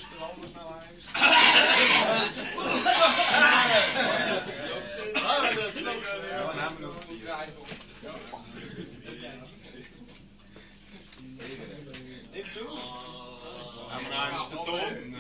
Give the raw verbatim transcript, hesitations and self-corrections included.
stromen snel huis. Ja, maar nou is de dom.